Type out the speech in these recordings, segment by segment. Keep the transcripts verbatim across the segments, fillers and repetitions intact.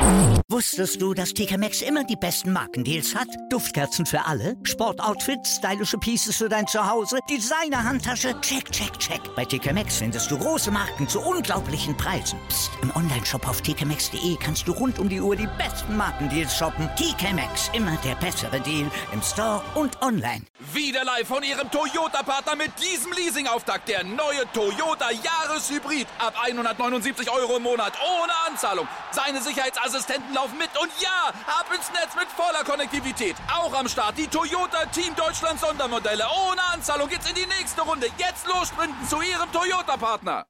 Wusstest du, dass T K Maxx immer die besten Markendeals hat? Duftkerzen für alle, Sportoutfits, stylische Pieces für dein Zuhause, Designer-Handtasche, check, check, check. Bei T K Maxx findest du große Marken zu unglaublichen Preisen. Psst. Im Onlineshop auf t k maxx punkt d e kannst du rund um die Uhr die besten Markendeals shoppen. T K Maxx, immer der bessere Deal im Store und online. Wieder live von Ihrem Toyota-Partner mit diesem Leasing-Auftakt. Der neue Toyota Jahreshybrid. Ab hundertneunundsiebzig Euro im Monat. Ohne Anzahlung. Seine Sicherheitsassistenten laufen mit. Und ja, ab ins Netz mit voller Konnektivität. Auch am Start die Toyota Team Deutschland Sondermodelle. Ohne Anzahlung geht's in die nächste Runde. Jetzt los sprinten zu Ihrem Toyota-Partner.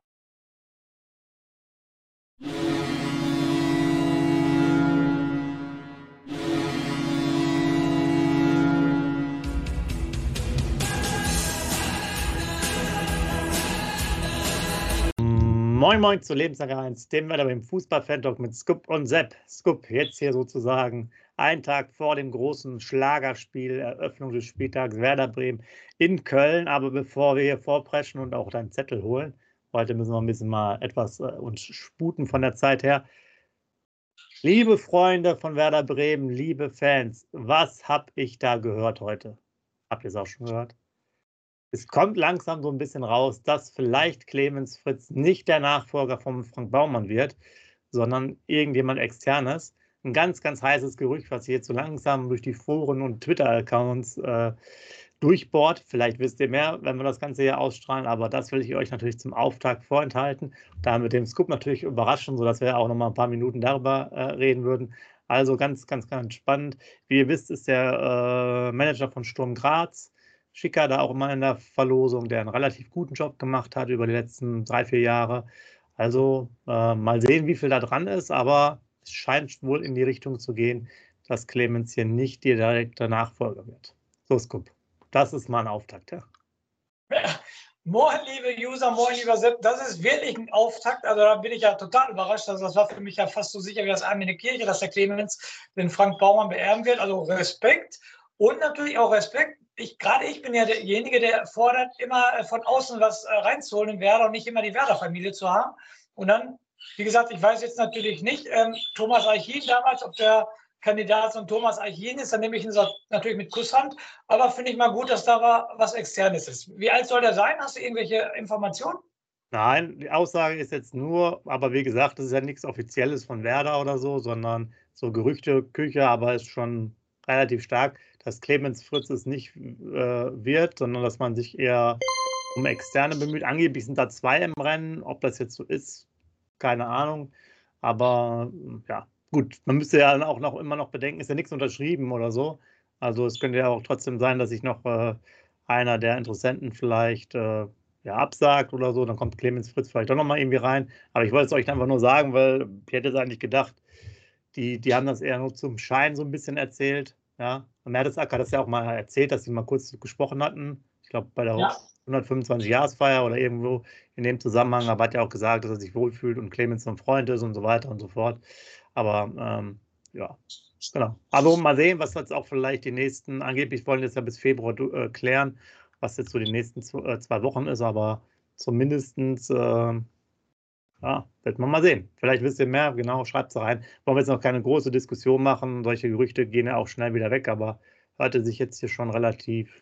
Moin Moin zu Lebenslange eins, dem Wetter beim Fußball-Fan-Talk mit Scoop und Sepp. Scoop, jetzt hier sozusagen einen Tag vor dem großen Schlagerspiel, Eröffnung des Spieltags Werder Bremen in Köln. Aber bevor wir hier vorpreschen und auch deinen Zettel holen, heute müssen wir ein bisschen mal etwas äh, uns sputen von der Zeit her. Liebe Freunde von Werder Bremen, liebe Fans, was habe ich da gehört heute? Habt ihr es auch schon gehört? Es kommt langsam so ein bisschen raus, dass vielleicht Clemens Fritz nicht der Nachfolger von Frank Baumann wird, sondern irgendjemand Externes. Ein ganz, ganz heißes Gerücht, was jetzt so langsam durch die Foren und Twitter-Accounts äh, durchbohrt. Vielleicht wisst ihr mehr, wenn wir das Ganze hier ausstrahlen, aber das will ich euch natürlich zum Auftakt vorenthalten. Da mit dem Scoop natürlich überraschen, sodass wir auch noch mal ein paar Minuten darüber äh, reden würden. Also ganz, ganz, ganz spannend. Wie ihr wisst, ist der äh, Manager von Sturm Graz, Schicker, da auch immer in der Verlosung, der einen relativ guten Job gemacht hat über die letzten drei, vier Jahre. Also äh, mal sehen, wie viel da dran ist, aber es scheint wohl in die Richtung zu gehen, dass Clemens hier nicht der direkte Nachfolger wird. So, Scoop, das ist mal ein Auftakt, ja. Ja. Moin, liebe User, moin, lieber Sepp. Das ist wirklich ein Auftakt. Also da bin ich ja total überrascht. Also das war für mich ja fast so sicher wie das Arm in der Kirche, dass der Clemens den Frank Baumann beerben wird. Also Respekt und natürlich auch Respekt. Ich, gerade ich bin ja derjenige, der fordert, immer von außen was reinzuholen in Werder und nicht immer die Werder-Familie zu haben. Und dann, wie gesagt, ich weiß jetzt natürlich nicht, ähm, Thomas Eichin damals, ob der Kandidat von Thomas Eichin ist, dann nehme ich ihn natürlich mit Kusshand. Aber finde ich mal gut, dass da was Externes ist. Wie alt soll der sein? Hast du irgendwelche Informationen? Nein, die Aussage ist jetzt nur, aber wie gesagt, das ist ja nichts Offizielles von Werder oder so, sondern so Gerüchte, Küche, aber ist schon relativ stark, dass Clemens Fritz es nicht äh, wird, sondern dass man sich eher um Externe bemüht. Angeblich sind da zwei im Rennen. Ob das jetzt so ist, keine Ahnung. Aber ja, gut, man müsste ja dann auch noch immer noch bedenken, ist ja nichts unterschrieben oder so. Also es könnte ja auch trotzdem sein, dass sich noch äh, einer der Interessenten vielleicht äh, ja, absagt oder so. Dann kommt Clemens Fritz vielleicht doch nochmal irgendwie rein. Aber ich wollte es euch einfach nur sagen, weil ich hätte es eigentlich gedacht, die, die haben das eher nur zum Schein so ein bisschen erzählt. Ja, und Mertesacker hat das ja auch mal erzählt, dass sie mal kurz gesprochen hatten. Ich glaube, bei der ja. hundertfünfundzwanzig-Jahresfeier oder irgendwo in dem Zusammenhang. Aber hat ja auch gesagt, dass er sich wohlfühlt und Clemens ein Freund ist und so weiter und so fort. Aber ähm, ja, genau. Also mal sehen, was jetzt auch vielleicht die nächsten, angeblich wollen jetzt ja bis Februar äh, klären, was jetzt so die nächsten zwei, äh, zwei Wochen ist. Aber zumindest äh, ja, wird man mal sehen. Vielleicht wisst ihr mehr, genau, schreibt es rein. Wollen wir jetzt noch keine große Diskussion machen. Solche Gerüchte gehen ja auch schnell wieder weg, aber hörte sich jetzt hier schon relativ,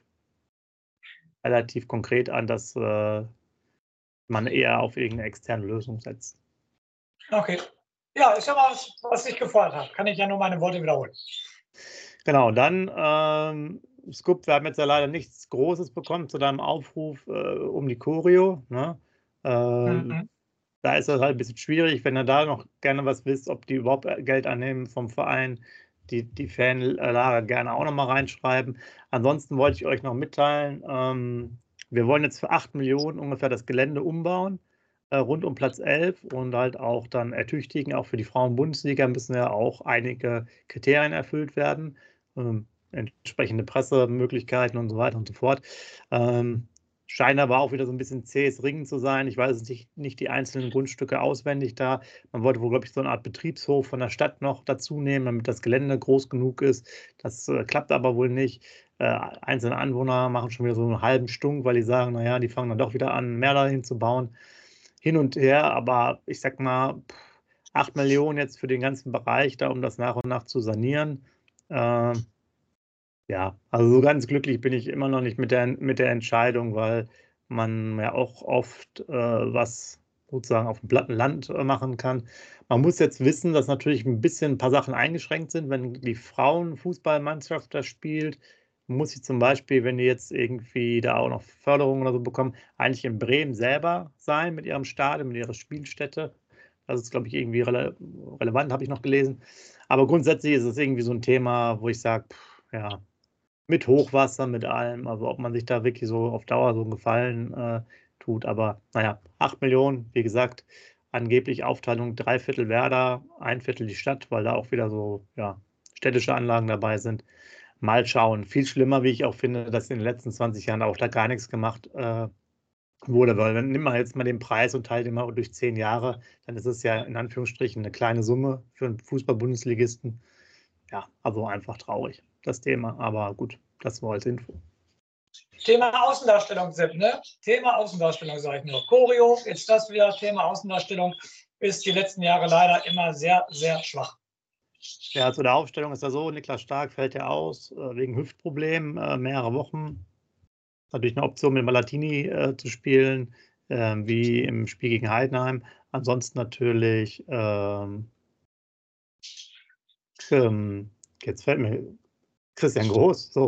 relativ konkret an, dass äh, man eher auf irgendeine externe Lösung setzt. Okay. Ja, ist ja was, was ich gefordert habe. Kann ich ja nur meine Worte wiederholen. Genau, dann, ähm, Scoop, wir haben jetzt ja leider nichts Großes bekommen zu deinem Aufruf äh, um die Choreo. Ne? Ähm, mhm. Da ist das halt ein bisschen schwierig, wenn ihr da noch gerne was wisst, ob die überhaupt Geld annehmen vom Verein, die, die Fanlager gerne auch noch mal reinschreiben. Ansonsten wollte ich euch noch mitteilen, ähm, wir wollen jetzt für acht Millionen ungefähr das Gelände umbauen, äh, rund um Platz elf und halt auch dann ertüchtigen. Auch für die Frauen-Bundesliga müssen ja auch einige Kriterien erfüllt werden, ähm, entsprechende Pressemöglichkeiten und so weiter und so fort. Ähm, Scheint aber auch wieder so ein bisschen zähes Ringen zu sein. Ich weiß nicht, nicht die einzelnen Grundstücke auswendig da. Man wollte wohl, glaube ich, so eine Art Betriebshof von der Stadt noch dazu nehmen, damit das Gelände groß genug ist. Das äh, klappt aber wohl nicht. Äh, einzelne Anwohner machen schon wieder so einen halben Stunk, weil die sagen, naja, die fangen dann doch wieder an, mehr dahin zu bauen. Hin und her, aber ich sag mal, acht Millionen jetzt für den ganzen Bereich da, um das nach und nach zu sanieren. Äh, ja, also so ganz glücklich bin ich immer noch nicht mit der, mit der Entscheidung, weil man ja auch oft äh, was sozusagen auf dem platten Land äh, machen kann. Man muss jetzt wissen, dass natürlich ein bisschen ein paar Sachen eingeschränkt sind. Wenn die Frauenfußballmannschaft da spielt, muss sie zum Beispiel, wenn die jetzt irgendwie da auch noch Förderung oder so bekommen, eigentlich in Bremen selber sein mit ihrem Stadion, mit ihrer Spielstätte. Das ist, glaube ich, irgendwie rele relevant, habe ich noch gelesen. Aber grundsätzlich ist es irgendwie so ein Thema, wo ich sage, ja, mit Hochwasser, mit allem, also ob man sich da wirklich so auf Dauer so einen Gefallen äh, tut. Aber naja, acht Millionen, wie gesagt, angeblich Aufteilung drei Viertel Werder, ein Viertel die Stadt, weil da auch wieder so ja, städtische Anlagen dabei sind. Mal schauen. Viel schlimmer, wie ich auch finde, dass in den letzten zwanzig Jahren auch da gar nichts gemacht äh, wurde, weil wenn nimmt man jetzt mal den Preis und teilt ihn mal durch zehn Jahre, dann ist es ja in Anführungsstrichen eine kleine Summe für einen Fußball-Bundesligisten. Ja, also einfach traurig, das Thema. Aber gut, das war als Info. Thema Außendarstellung, Sepp, ne? Thema Außendarstellung, sage ich nur. Choreo, jetzt das wieder, Thema Außendarstellung, ist die letzten Jahre leider immer sehr, sehr schwach. Ja, zu der Aufstellung ist ja so, Niklas Stark fällt ja aus, äh, wegen Hüftproblemen, äh, mehrere Wochen. Natürlich eine Option, mit Malatini äh, zu spielen, äh, wie im Spiel gegen Heidenheim. Ansonsten natürlich, ähm, ähm, jetzt fällt mir Christian Groß, so.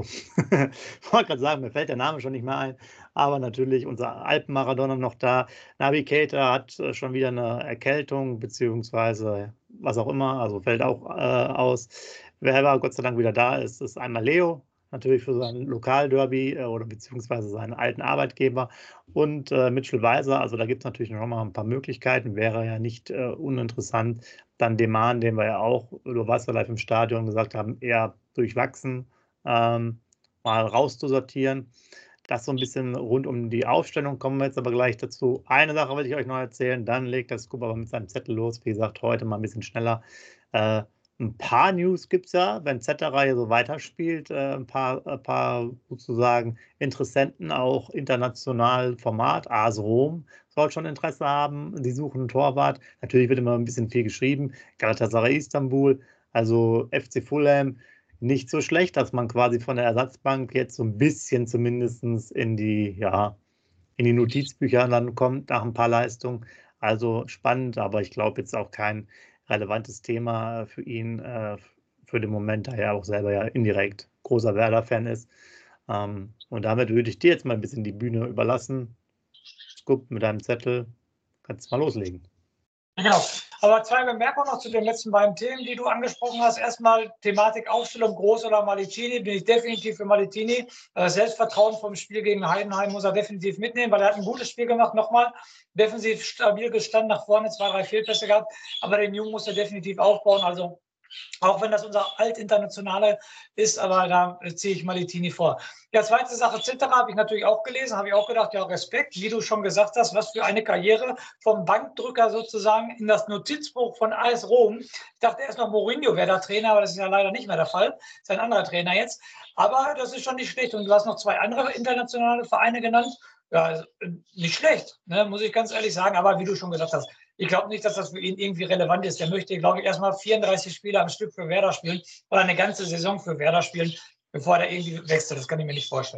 Ich wollte gerade sagen, mir fällt der Name schon nicht mehr ein. Aber natürlich unser Alpenmaradona noch da. Navigator hat äh, schon wieder eine Erkältung, beziehungsweise was auch immer, also fällt auch äh, aus. Wer aber Gott sei Dank wieder da ist, ist einmal Leo, natürlich für sein Lokalderby äh, oder beziehungsweise seinen alten Arbeitgeber und äh, Mitchell Weiser. Also da gibt es natürlich noch mal ein paar Möglichkeiten, wäre ja nicht äh, uninteressant. Dann Deman, den wir ja auch, du warst ja live im Stadion, gesagt haben, eher durchwachsen, ähm, mal rauszusortieren. Das so ein bisschen rund um die Aufstellung, kommen wir jetzt aber gleich dazu. Eine Sache will ich euch noch erzählen, dann legt der Scoop aber mit seinem Zettel los. Wie gesagt, heute mal ein bisschen schneller. Äh, ein paar News gibt es ja, wenn Z-Reihe so weiterspielt, äh, ein paar, ein paar sozusagen Interessenten, auch international Format. A S Rom soll schon Interesse haben, die suchen einen Torwart. Natürlich wird immer ein bisschen viel geschrieben. Galatasaray Istanbul, also F C Fulham. Nicht so schlecht, dass man quasi von der Ersatzbank jetzt so ein bisschen zumindest in die, ja, in die Notizbücher dann kommt nach ein paar Leistungen. Also spannend, aber ich glaube jetzt auch kein relevantes Thema für ihn äh, für den Moment, da er auch selber ja indirekt großer Werder-Fan ist. Ähm, und damit würde ich dir jetzt mal ein bisschen die Bühne überlassen. Scoop, mit deinem Zettel, kannst du mal loslegen. Genau. Aber zwei Bemerkungen noch zu den letzten beiden Themen, die du angesprochen hast. Erstmal Thematik Aufstellung, Groß oder Malatini. Bin ich definitiv für Malatini. Das Selbstvertrauen vom Spiel gegen Heidenheim muss er definitiv mitnehmen, weil er hat ein gutes Spiel gemacht. Nochmal defensiv stabil gestanden, nach vorne zwei, drei Fehlpässe gehabt. Aber den Jungen muss er definitiv aufbauen. Also auch wenn das unser Altinternationale ist, aber da ziehe ich Malatini vor. Ja, zweite Sache, Zitterer habe ich natürlich auch gelesen, habe ich auch gedacht, ja, Respekt, wie du schon gesagt hast, was für eine Karriere vom Bankdrücker sozusagen in das Notizbuch von A S Rom. Ich dachte erst noch, Mourinho wäre der Trainer, aber das ist ja leider nicht mehr der Fall. Ist ein anderer Trainer jetzt. Aber das ist schon nicht schlecht. Und du hast noch zwei andere internationale Vereine genannt. Ja, nicht schlecht, ne, muss ich ganz ehrlich sagen. Aber wie du schon gesagt hast, ich glaube nicht, dass das für ihn irgendwie relevant ist. Der möchte, glaube ich, erstmal vierunddreißig Spiele am Stück für Werder spielen oder eine ganze Saison für Werder spielen, bevor er irgendwie wechselt. Das kann ich mir nicht vorstellen.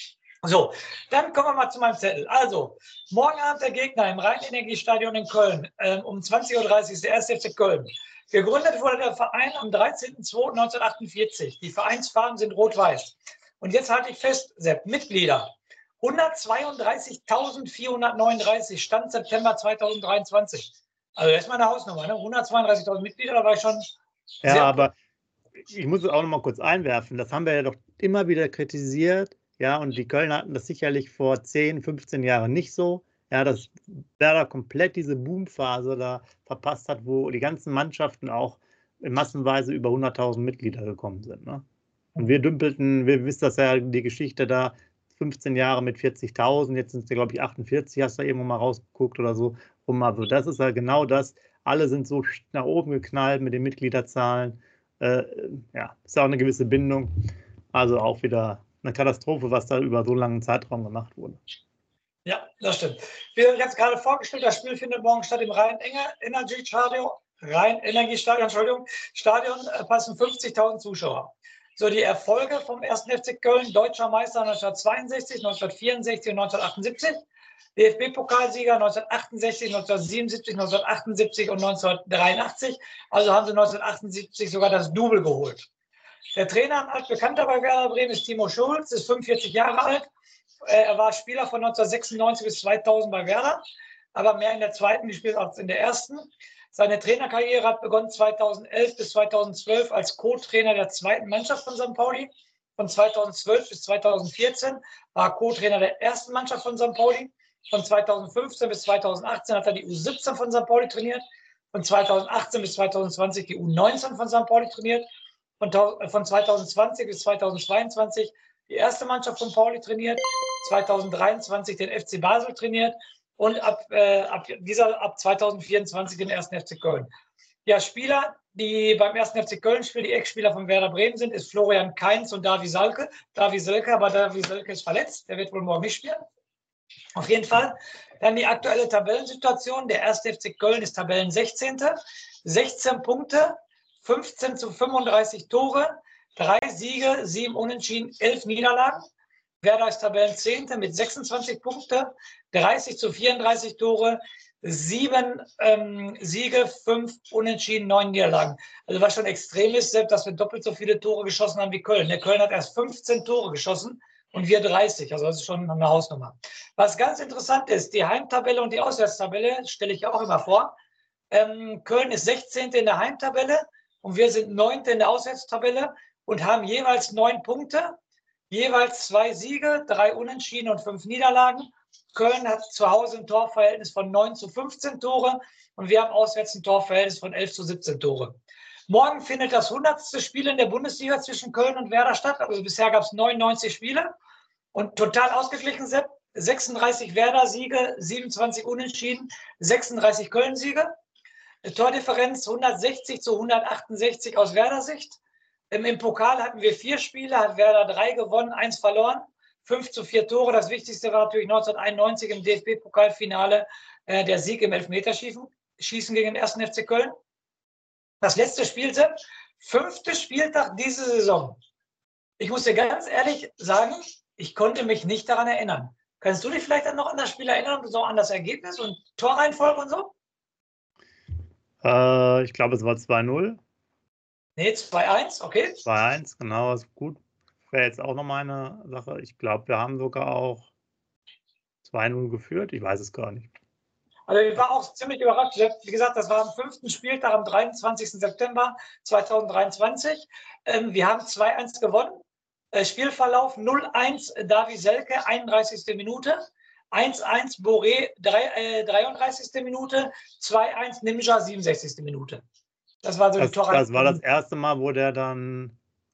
So, dann kommen wir mal zu meinem Zettel. Also, morgen Abend der Gegner im Rhein-Energie-Stadion in Köln. Ähm, um zwanzig Uhr dreißig ist der erste F C Köln. Gegründet wurde der Verein am dreizehnten zweiten neunzehnhundertachtundvierzig. Die Vereinsfarben sind rot-weiß. Und jetzt halte ich fest, Sepp, Mitglieder. hundertzweiunddreißigtausendvierhundertneununddreißig, Stand September zweitausenddreiundzwanzig. Also das ist meine Hausnummer, ne? hundertzweiunddreißigtausend Mitglieder, da war ich schon sehr Ja, aber ich muss es auch noch mal kurz einwerfen. Das haben wir ja doch immer wieder kritisiert. Ja, und die Kölner hatten das sicherlich vor zehn, fünfzehn Jahren nicht so. Ja, dass Werder komplett diese Boomphase da verpasst hat, wo die ganzen Mannschaften auch massenweise über hunderttausend Mitglieder gekommen sind. Ne? Und wir dümpelten, wir wissen das ja, die Geschichte da, fünfzehn Jahre mit vierzigtausend, jetzt sind es, glaube ich, achtundvierzig, hast du irgendwo mal rausgeguckt oder so. Rum. Also das ist ja genau das. Alle sind so nach oben geknallt mit den Mitgliederzahlen. Äh, ja, ist ja auch eine gewisse Bindung. Also auch wieder eine Katastrophe, was da über so langen Zeitraum gemacht wurde. Ja, das stimmt. Wie jetzt gerade vorgestellt, das Spiel findet morgen statt im Rhein-Energie-Stadion. Rhein-Energiestadion, Entschuldigung, Stadion äh, passen fünfzigtausend Zuschauer. So, die Erfolge vom ersten F C Köln, Deutscher Meister neunzehnhundertzweiundsechzig, neunzehnhundertvierundsechzig und neunzehnhundertachtundsiebzig, D F B-Pokalsieger neunzehnhundertachtundsechzig, neunzehnhundertsiebenundsiebzig, neunzehnhundertachtundsiebzig und neunzehnhundertdreiundachtzig. Also haben sie neunzehnhundertachtundsiebzig sogar das Double geholt. Der Trainer, ein altbekannter bei Werder Bremen, ist Timo Schulz, ist fünfundvierzig Jahre alt. Er war Spieler von neunzehnhundertsechsundneunzig bis zweitausend bei Werder, aber mehr in der zweiten gespielt als in der ersten. Seine Trainerkarriere hat begonnen zweitausendelf bis zweitausendzwölf als Co-Trainer der zweiten Mannschaft von Sankt Pauli. Von zweitausendzwölf bis zweitausendvierzehn war er Co-Trainer der ersten Mannschaft von Sankt Pauli. Von zweitausendfünfzehn bis zweitausendachtzehn hat er die U siebzehn von Sankt Pauli trainiert. Von zweitausendachtzehn bis zweitausendzwanzig die U neunzehn von Sankt Pauli trainiert. Von, von zweitausendzwanzig bis zweitausendzweiundzwanzig die erste Mannschaft von Pauli trainiert. zweitausenddreiundzwanzig den F C Basel trainiert. Und ab, äh, ab, dieser, ab zweitausendvierundzwanzig den ersten F C Köln. Ja, Spieler, die beim ersten F C Köln spielen, die Ex-Spieler von Werder Bremen sind, ist Florian Kainz und Davy Selke. Davy Selke, aber Davy Selke ist verletzt, der wird wohl morgen nicht spielen. Auf jeden Fall. Dann die aktuelle Tabellensituation. Der erste F C Köln ist Tabellensechzehnter sechzehn Punkte, fünfzehn zu fünfunddreißig Tore, drei Siege, sieben Unentschieden, elf Niederlagen. Werder ist Tabellenzehnter mit sechsundzwanzig Punkte, dreißig zu vierunddreißig Tore, sieben ähm, Siege, fünf Unentschieden, neun Niederlagen. Also was schon extrem ist, selbst, dass wir doppelt so viele Tore geschossen haben wie Köln. Der Köln hat erst fünfzehn Tore geschossen und wir dreißig. Also das ist schon eine Hausnummer. Was ganz interessant ist, die Heimtabelle und die Auswärtstabelle stelle ich ja auch immer vor. Ähm, Köln ist sechzehnter in der Heimtabelle und wir sind neunter in der Auswärtstabelle und haben jeweils neun Punkte. Jeweils zwei Siege, drei Unentschieden und fünf Niederlagen. Köln hat zu Hause ein Torverhältnis von neun zu fünfzehn Tore und wir haben auswärts ein Torverhältnis von elf zu siebzehn Tore. Morgen findet das hundertste Spiel in der Bundesliga zwischen Köln und Werder statt. Also bisher gab es neunundneunzig Spiele und total ausgeglichen sind sechsunddreißig Werder-Siege, siebenundzwanzig Unentschieden, sechsunddreißig Köln-Siege. Tordifferenz hundertsechzig zu hundertachtundsechzig aus Werder-Sicht. Im Pokal hatten wir vier Spiele, hat Werder drei gewonnen, eins verloren, fünf zu vier Tore. Das Wichtigste war natürlich neunzehnhunderteinundneunzig im D F B-Pokalfinale äh, der Sieg im Elfmeterschießen Schießen gegen den ersten F C Köln. Das letzte Spiel, Sepp, fünfte Spieltag diese Saison. Ich muss dir ganz ehrlich sagen, ich konnte mich nicht daran erinnern. Kannst du dich vielleicht noch an das Spiel erinnern, so an das Ergebnis und Torreihenfolge und so? Äh, ich glaube, es war zwei null. Nee, zwei eins, okay. zwei eins, genau, ist gut. Wäre jetzt auch noch meine Sache. Ich glaube, wir haben sogar auch zwei null geführt. Ich weiß es gar nicht. Also ich war auch ziemlich überrascht. Wie gesagt, das war am fünften Spieltag, am dreiundzwanzigsten September zweitausenddreiundzwanzig. Ähm, wir haben zwei eins gewonnen. Äh, Spielverlauf null eins Davy Selke, einunddreißigste Minute. eins eins Boré, äh, dreiunddreißigste Minute. zwei eins Nimja, siebenundsechzigste Minute. Das war so das, die Tor. Das war das erste Mal, wo der dann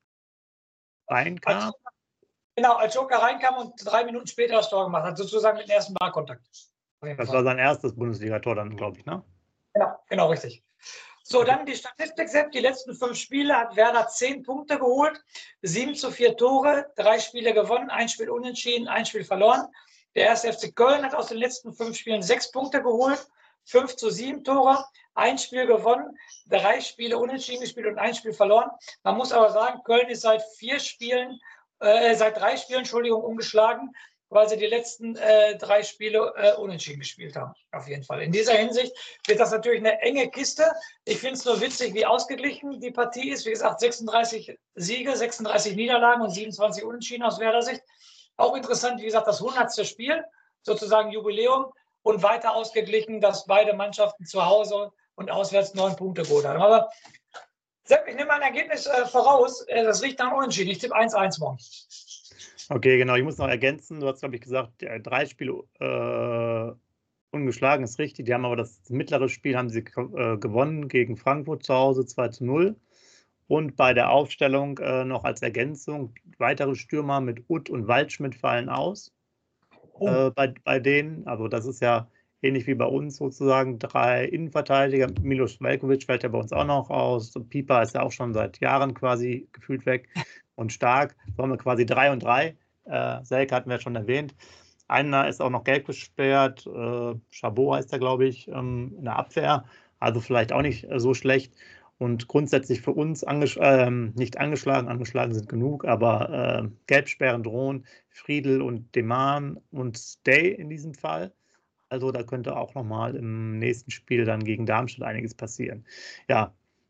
reinkam? Als, genau, als Joker reinkam und drei Minuten später das Tor gemacht hat, sozusagen mit dem ersten Ballkontakt. Das war sein erstes Bundesliga-Tor dann, glaube ich, ne? Genau, genau, richtig. So, dann die Statistik, Sepp. Die letzten fünf Spiele hat Werder zehn Punkte geholt, sieben zu vier Tore, drei Spiele gewonnen, ein Spiel unentschieden, ein Spiel verloren. Der erste F C Köln hat aus den letzten fünf Spielen sechs Punkte geholt, fünf zu sieben Tore, ein Spiel gewonnen, drei Spiele unentschieden gespielt und ein Spiel verloren. Man muss aber sagen, Köln ist seit vier Spielen, äh, seit drei Spielen, Entschuldigung, ungeschlagen, weil sie die letzten äh, drei Spiele äh, unentschieden gespielt haben. Auf jeden Fall. In dieser Hinsicht wird das natürlich eine enge Kiste. Ich finde es nur witzig, wie ausgeglichen die Partie ist. Wie gesagt, sechsunddreißig Siege, sechsunddreißig Niederlagen und siebenundzwanzig Unentschieden aus Werder-Sicht. Auch interessant, wie gesagt, das hundertste Spiel, sozusagen Jubiläum. Und weiter ausgeglichen, dass beide Mannschaften zu Hause und auswärts neun Punkte geholt haben. Aber Sepp, ich nehme ein Ergebnis äh, voraus. Äh, das riecht nach Unentschieden. Ich tippe eins eins morgen. Okay, genau. Ich muss noch ergänzen. Du hast, glaube ich, gesagt, drei Spiele äh, ungeschlagen ist richtig. Die haben aber das mittlere Spiel haben sie äh, gewonnen gegen Frankfurt zu Hause zwei zu null. Und bei der Aufstellung äh, noch als Ergänzung, weitere Stürmer mit Uth und Waldschmidt fallen aus. Oh. Äh, bei, bei denen, also das ist ja ähnlich wie bei uns sozusagen, drei Innenverteidiger. Milos Veljković fällt ja bei uns auch noch aus. Und Pieper ist ja auch schon seit Jahren quasi gefühlt weg und stark. So haben wir quasi drei und drei. Äh, Selke hatten wir schon erwähnt. Einer ist auch noch gelb gesperrt. Äh, Chabot heißt er, glaube ich, ähm, in der Abwehr. Also vielleicht auch nicht so schlecht. Und grundsätzlich für uns angesch ähm, nicht angeschlagen, angeschlagen sind genug, aber äh, Gelbsperren drohen, Friedl und Deman und Stay in diesem Fall. Also da könnte auch nochmal im nächsten Spiel dann gegen Darmstadt einiges passieren. Ja,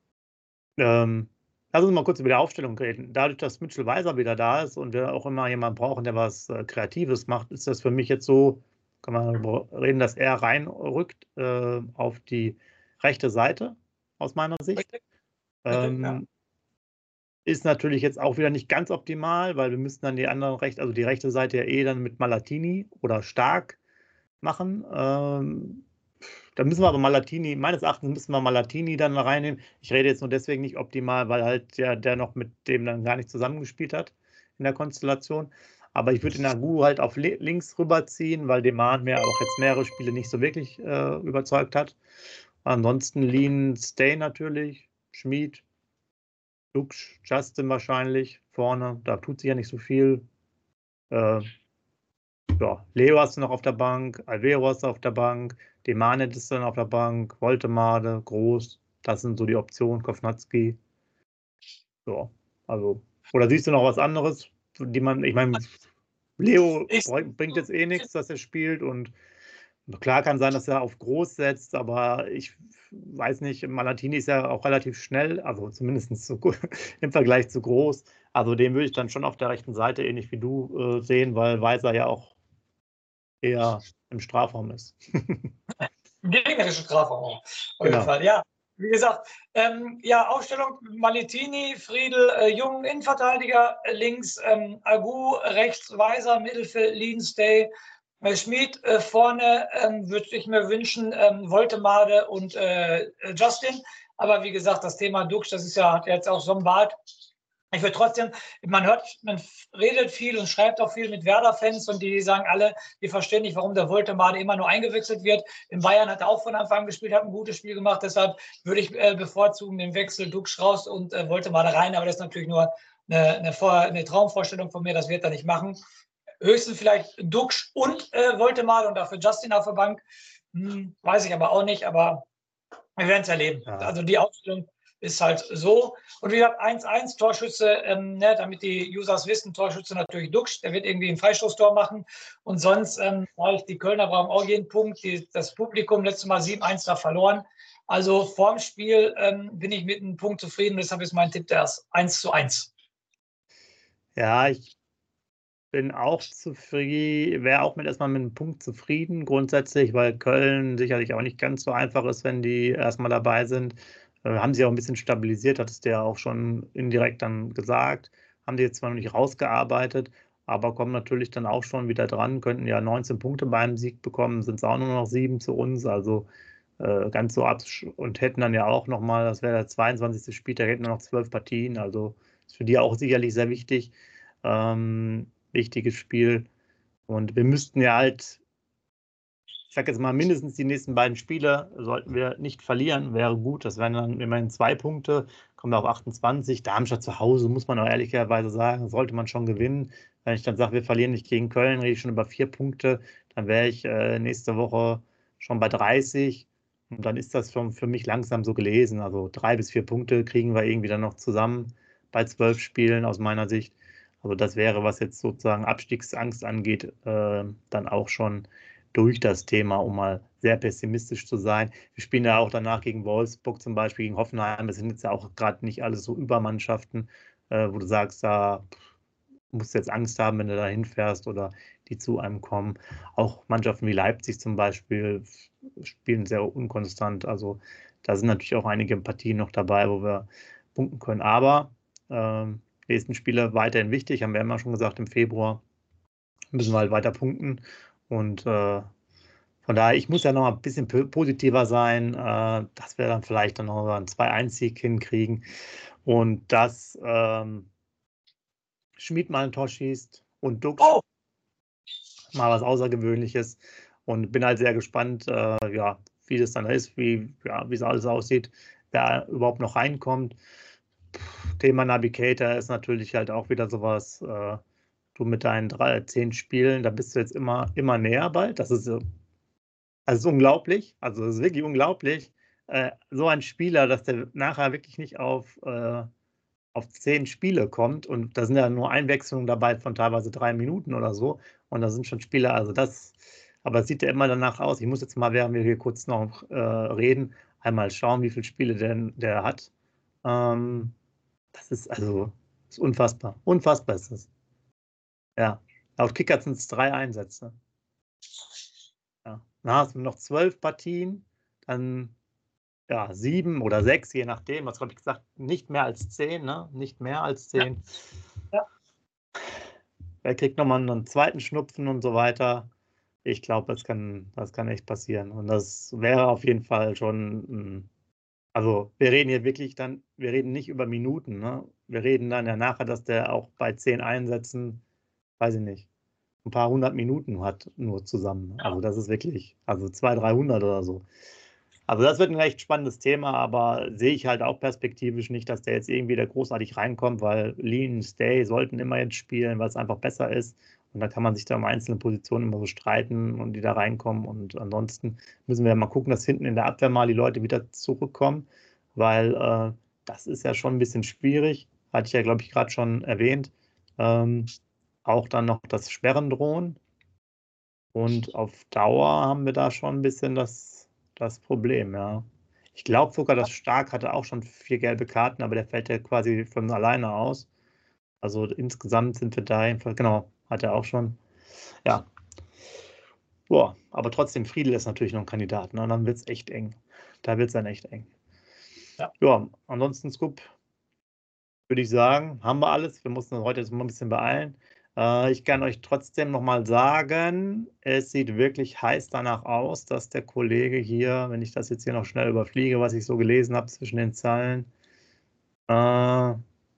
ähm, lass uns mal kurz über die Aufstellung reden. Dadurch, dass Mitchell Weiser wieder da ist und wir auch immer jemanden brauchen, der was äh, Kreatives macht, ist das für mich jetzt so, kann man darüber reden, dass er reinrückt äh, auf die rechte Seite, aus meiner Sicht. Richtig, richtig, Ähm, ja. Ist natürlich jetzt auch wieder nicht ganz optimal, weil wir müssten dann die andere rechte, also die rechte Seite ja eh dann mit Malatini oder Stark machen. Ähm, da müssen wir aber Malatini, meines Erachtens müssen wir Malatini dann reinnehmen. Ich rede jetzt nur deswegen nicht optimal, weil halt ja, der noch mit dem dann gar nicht zusammengespielt hat in der Konstellation. Aber ich würde den Agu halt auf links rüberziehen, weil Deman mir auch jetzt mehrere Spiele nicht so wirklich äh, überzeugt hat. Ansonsten Lean Stay natürlich, Schmid, Dux, Justin wahrscheinlich vorne. Da tut sich ja nicht so viel. Äh, ja, Leo hast du noch auf der Bank, Alvero hast du auf der Bank, Demanet ist dann auf der Bank, Woltemade, Groß. Das sind so die Optionen, Kovnatski. Ja, also. Oder siehst du noch was anderes, die man, ich meine, Leo Ich, bringt jetzt eh nichts, dass er spielt und klar kann sein, dass er auf Groß setzt, aber ich weiß nicht, Malatini ist ja auch relativ schnell, also zumindest so im Vergleich zu Groß. Also den würde ich dann schon auf der rechten Seite, ähnlich wie du, äh, sehen, weil Weiser ja auch eher im Strafraum ist. gegnerische Strafraum, auf jeden Genau. Fall, ja. Wie gesagt, ähm, ja, Aufstellung Malatini, Friedl, äh, Jung, Innenverteidiger, äh, links ähm, Agu, rechts Weiser, Mittelfeld, Lienstay, äh, Schmid, äh, vorne ähm, würde ich mir wünschen, ähm, Woltemade und äh, Justin. Aber wie gesagt, das Thema Dux, das ist ja, hat jetzt auch so ein Bart. Ich würde trotzdem, man hört, man redet viel und schreibt auch viel mit Werder-Fans und die sagen alle, die verstehen nicht, warum der Woltemade immer nur eingewechselt wird. In Bayern hat er auch von Anfang an gespielt, hat ein gutes Spiel gemacht. Deshalb würde ich äh, bevorzugen den Wechsel Dux raus und äh, Woltemade rein. Aber das ist natürlich nur eine, eine, Vor eine Traumvorstellung von mir. Das wird er nicht machen. Höchstens vielleicht Dux und äh, Woltemade und dafür Justin auf der Bank. Hm, weiß ich aber auch nicht. Aber wir werden es erleben. Ja. Also die Aufstellung ist halt so. Und wie gesagt, eins eins Torschütze, ähm, ne, damit die Users wissen, Torschütze natürlich Dux, der wird irgendwie ein Freistoßtor machen. Und sonst, ähm, die Kölner brauchen auch jeden Punkt. Die, das Publikum letztes Mal sieben eins da verloren. Also vorm Spiel ähm, bin ich mit einem Punkt zufrieden. Deshalb ist mein Tipp der eins zu eins. Ja, ich bin auch zufrieden, wäre auch mit erstmal mit einem Punkt zufrieden grundsätzlich, weil Köln sicherlich auch nicht ganz so einfach ist, wenn die erstmal dabei sind. Äh, haben sie auch ein bisschen stabilisiert, hattest du ja auch schon indirekt dann gesagt. Haben die jetzt zwar noch nicht rausgearbeitet, aber kommen natürlich dann auch schon wieder dran, könnten ja neunzehn Punkte beim Sieg bekommen, sind es auch nur noch sieben zu uns, also äh, ganz so ab und hätten dann ja auch nochmal, das wäre der zweiundzwanzigste Spieltag, hätten noch zwölf Partien, also ist für die auch sicherlich sehr wichtig. Ähm, wichtiges Spiel. Und wir müssten ja halt, ich sage jetzt mal, mindestens die nächsten beiden Spiele sollten wir nicht verlieren, wäre gut. Das wären dann immerhin zwei Punkte, kommen wir auf achtundzwanzig. Darmstadt zu Hause, muss man auch ehrlicherweise sagen, sollte man schon gewinnen. Wenn ich dann sage, wir verlieren nicht gegen Köln, rede ich schon über vier Punkte, dann wäre ich äh, nächste Woche schon bei dreißig. Und dann ist das schon für mich langsam so gelesen. Also drei bis vier Punkte kriegen wir irgendwie dann noch zusammen bei zwölf Spielen aus meiner Sicht. Also das wäre, was jetzt sozusagen Abstiegsangst angeht, äh, dann auch schon durch das Thema, um mal sehr pessimistisch zu sein. Wir spielen ja auch danach gegen Wolfsburg zum Beispiel, gegen Hoffenheim. Das sind jetzt ja auch gerade nicht alles so Übermannschaften, äh, wo du sagst, da musst du jetzt Angst haben, wenn du da hinfährst oder die zu einem kommen. Auch Mannschaften wie Leipzig zum Beispiel spielen sehr unkonstant. Also da sind natürlich auch einige Partien noch dabei, wo wir punkten können. Aber ähm, nächsten Spiele weiterhin wichtig, haben wir immer schon gesagt, im Februar müssen wir halt weiter punkten und äh, von daher, ich muss ja noch mal ein bisschen positiver sein, äh, dass wir dann vielleicht dann noch einen zwei eins Sieg hinkriegen und dass ähm, Schmid mal ein Tor schießt und Dux Oh. mal was Außergewöhnliches und bin halt sehr gespannt, äh, ja, wie das dann ist, wie ja, wie es alles aussieht, wer überhaupt noch reinkommt. Thema Navigator ist natürlich halt auch wieder sowas, äh, du mit deinen drei, zehn Spielen, da bist du jetzt immer, immer näher bald. Das ist, also ist unglaublich, also das ist wirklich unglaublich, äh, so ein Spieler, dass der nachher wirklich nicht auf, äh, auf zehn Spiele kommt und da sind ja nur Einwechslungen dabei von teilweise drei Minuten oder so und da sind schon Spieler, also das, aber es sieht ja immer danach aus. Ich muss jetzt mal, während wir hier kurz noch äh, reden, einmal schauen, wie viele Spiele denn der hat. Ähm, das ist also das ist unfassbar. Unfassbar ist das. Ja, laut Kicker sind es drei Einsätze. Ja. Dann hast du noch zwölf Partien, dann ja, sieben oder sechs, je nachdem. Was habe ich gesagt? Nicht mehr als zehn, ne? Nicht mehr als zehn. Ja. Ja. Wer kriegt nochmal einen zweiten Schnupfen und so weiter? Ich glaube, das kann, das kann echt passieren. Und das wäre auf jeden Fall schon, also wir reden hier wirklich dann, wir reden nicht über Minuten, ne? Wir reden dann ja nachher, dass der auch bei zehn Einsätzen, weiß ich nicht, ein paar hundert Minuten hat nur zusammen. Also das ist wirklich, also zweihundert, dreihundert oder so. Also das wird ein recht spannendes Thema, aber sehe ich halt auch perspektivisch nicht, dass der jetzt irgendwie da großartig reinkommt, weil Lean, Stay sollten immer jetzt spielen, weil es einfach besser ist. Und da kann man sich da um einzelne Positionen immer so streiten und die da reinkommen. Und ansonsten müssen wir ja mal gucken, dass hinten in der Abwehr mal die Leute wieder zurückkommen, weil äh, das ist ja schon ein bisschen schwierig. Hatte ich ja, glaube ich, gerade schon erwähnt. Ähm, auch dann noch das Sperren drohen. Und auf Dauer haben wir da schon ein bisschen das, das Problem, ja. Ich glaube sogar, dass Stark hatte auch schon vier gelbe Karten, aber der fällt ja quasi von alleine aus. Also insgesamt sind wir da jedenfalls, genau, hat er auch schon. Ja. Boah, aber trotzdem, Friedl ist natürlich noch ein Kandidat, ne? Dann wird es echt eng. Da wird es dann echt eng. Ja. Ja, ansonsten, Scoop, würde ich sagen, haben wir alles. Wir mussten uns heute jetzt mal ein bisschen beeilen. Äh, ich kann euch trotzdem nochmal sagen, es sieht wirklich heiß danach aus, dass der Kollege hier, wenn ich das jetzt hier noch schnell überfliege, was ich so gelesen habe zwischen den Zeilen, äh,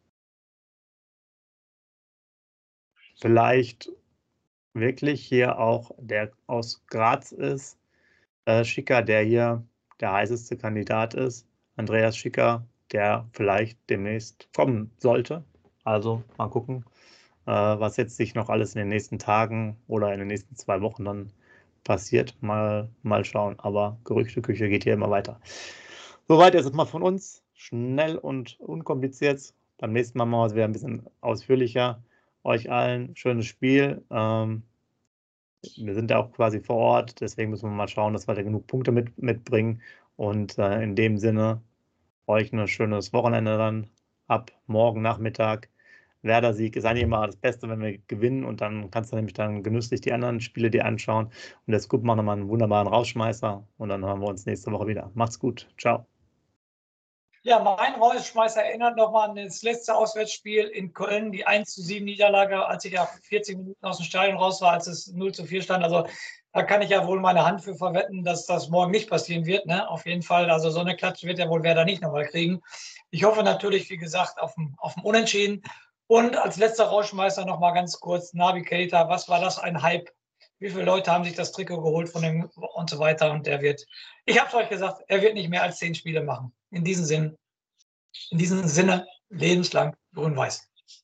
vielleicht wirklich hier auch der aus Graz ist, äh, Schicker, der hier der heißeste Kandidat ist, Andreas Schicker, der vielleicht demnächst kommen sollte. Also mal gucken, äh, was jetzt sich noch alles in den nächsten Tagen oder in den nächsten zwei Wochen dann passiert. Mal, mal schauen, aber Gerüchteküche geht hier immer weiter. Soweit ist es mal von uns, schnell und unkompliziert. Beim nächsten Mal machen wir es wieder ein bisschen ausführlicher. Euch allen schönes Spiel. Ähm, wir sind ja auch quasi vor Ort, deswegen müssen wir mal schauen, dass wir da genug Punkte mit, mitbringen. Und äh, in dem Sinne, euch ein schönes Wochenende dann ab morgen Nachmittag. Werder-Sieg ist eigentlich immer das Beste, wenn wir gewinnen. Und dann kannst du nämlich dann genüsslich die anderen Spiele dir anschauen. Und der Scoop macht nochmal einen wunderbaren Rausschmeißer. Und dann hören wir uns nächste Woche wieder. Macht's gut. Ciao. Ja, mein Rausschmeißer erinnert nochmal an das letzte Auswärtsspiel in Köln, die eins zu sieben Niederlage, als ich ja vierzig Minuten aus dem Stadion raus war, als es null zu vier stand. Also da kann ich ja wohl meine Hand für verwetten, dass das morgen nicht passieren wird. Ne? Auf jeden Fall, also so eine Klatsche wird ja wohl Werder nicht nochmal kriegen. Ich hoffe natürlich, wie gesagt, auf dem, auf dem Unentschieden. Und als letzter Rausschmeißer nochmal ganz kurz, Naby Keita, was war das, ein Hype? Wie viele Leute haben sich das Trikot geholt von dem und so weiter? Und der wird, ich habe es euch gesagt, er wird nicht mehr als zehn Spiele machen. In diesem Sinn, in diesem Sinne, lebenslang grün-weiß.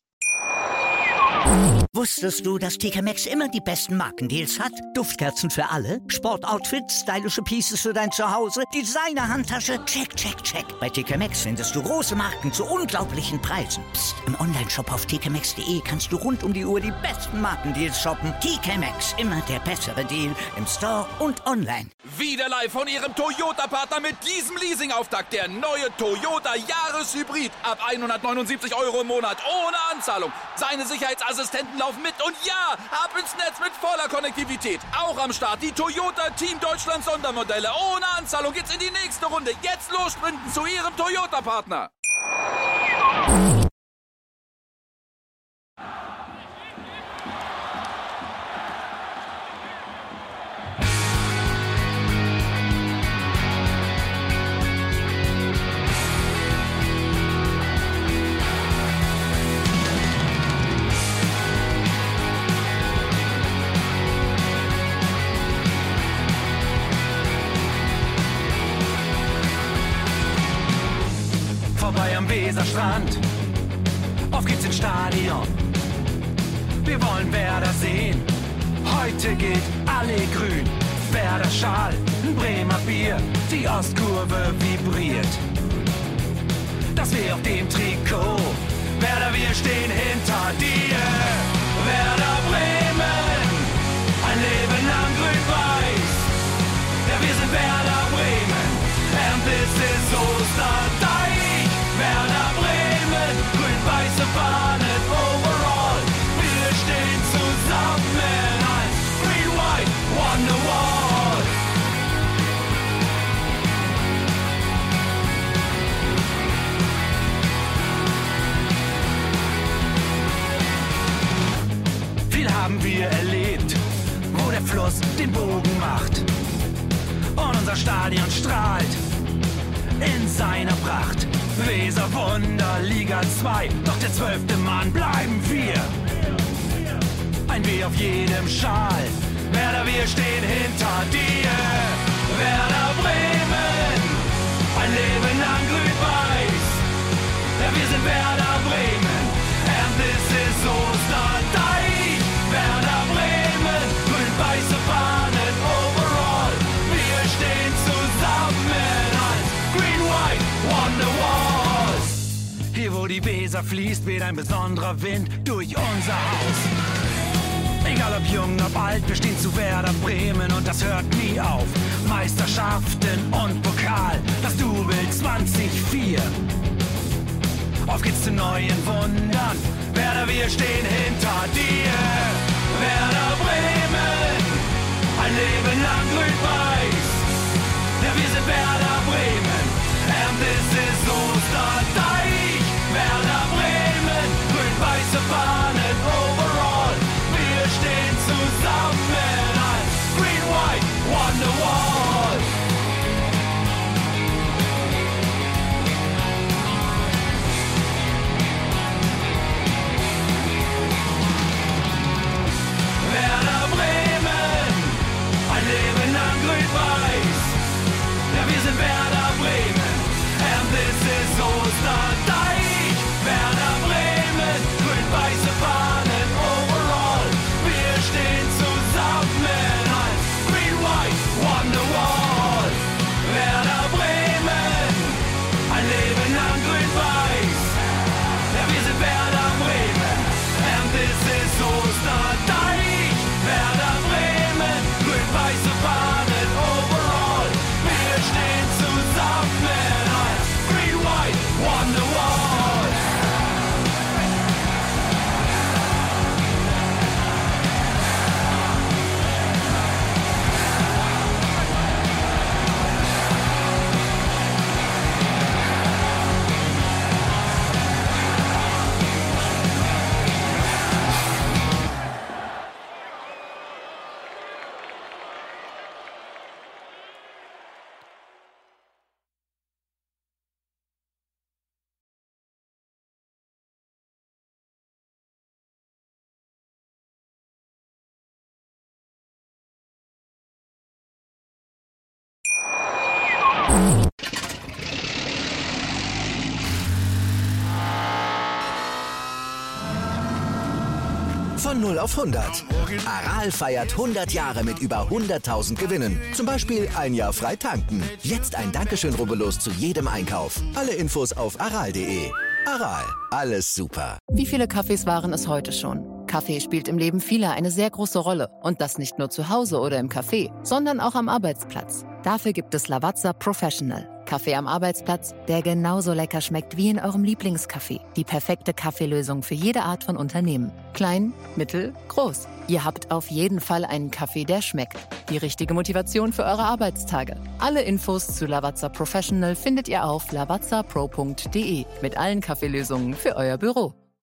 Wusstest du, dass T K Maxx immer die besten Markendeals hat? Duftkerzen für alle, Sportoutfits, stylische Pieces für dein Zuhause, Designer-Handtasche, check, check, check. Bei T K Maxx findest du große Marken zu unglaublichen Preisen. Psst. Im Onlineshop auf t k maxx punkt de kannst du rund um die Uhr die besten Markendeals shoppen. T K Maxx, immer der bessere Deal im Store und online. Wieder live von Ihrem Toyota-Partner mit diesem Leasing-Auftakt. Der neue Toyota Jahreshybrid. Ab hundertneunundsiebzig Euro im Monat ohne Anzahlung. Seine Sicherheitsassistenten laufen mit und ja, ab ins Netz mit voller Konnektivität. Auch am Start die Toyota Team Deutschland Sondermodelle. Ohne Anzahlung geht's in die nächste Runde. Jetzt los sprinten zu Ihrem Toyota-Partner. Vorbei am Weserstrand, auf geht's ins Stadion. Wir wollen Werder sehen, heute gilt alle grün. Werder Schal, Ein Bremer Bier, die Ostkurve vibriert. Das weh auf dem Trikot. Werder, wir stehen hinter dir. Werder Bremen, ein Leben lang grün-weiß. Ja, wir sind Werder Bremen, and this is Osterdeich. Werder Bremen, grün-weiße Fahnen overall. Wir stehen zusammen als Green-White Wonderwall. Viel haben wir erlebt, wo der Fluss den Bogen macht und unser Stadion strahlt in seiner Pracht. Weser Wunder, Liga zwei, doch der zwölfte Mann bleiben wir. Ein W auf jedem Schal, Werder, wir stehen hinter dir. Werder Bremen, ein Leben lang grün-weiß. Ja, wir sind Werder Bremen, and this is Osterdeich. Werder Bremen, grün-weiße Fahnen overall. Wir stehen zusammen als Green-White Wonderwall. Hier wo die Weser fließt, weht ein besonderer Wind durch unser Haus. Egal ob jung, ob alt, wir stehen zu Werder Bremen und das hört nie auf. Meisterschaften und Pokal, das Double zwanzig vier. Auf geht's zu neuen Wundern, Werder, wir stehen hinter dir. Werder Bremen, ein Leben lang grün-weiß. Ja, wir sind Werder Bremen, and this is Osterdeich. Werder Bremen, grün-weiße Fahnen overall. Wir stehen zusammen als Green-White Wonderwall. Werder Bremen, ein Leben lang grün-weiß. Ja, wir sind Werder Bremen, and this is Osterdeich. Werder Bremen, grün-weiße Fahnen overall. Wir stehen zusammen als Green-White Wonderwall. Werder Bremen, ein Leben lang grün-weiß. Ja, wir sind Werder Bremen, and this is Osterdeich. Werder Bremen, grün-weiße Fahnen overall. Wir stehen zusammen als Green-White Wonderwall. Von null auf hundert. Aral feiert hundert Jahre mit über hunderttausend Gewinnen. Zum Beispiel ein Jahr frei tanken. Jetzt ein Dankeschön, rubbellos zu jedem Einkauf. Alle Infos auf aral punkt de. Aral, alles super. Wie viele Kaffees waren es heute schon? Kaffee spielt im Leben vieler eine sehr große Rolle. Und das nicht nur zu Hause oder im Café, sondern auch am Arbeitsplatz. Dafür gibt es Lavazza Professional. Kaffee am Arbeitsplatz, der genauso lecker schmeckt wie in eurem Lieblingscafé. Die perfekte Kaffeelösung für jede Art von Unternehmen. Klein, mittel, groß. Ihr habt auf jeden Fall einen Kaffee, der schmeckt. Die richtige Motivation für eure Arbeitstage. Alle Infos zu Lavazza Professional findet ihr auf lavazza pro punkt de mit allen Kaffeelösungen für euer Büro.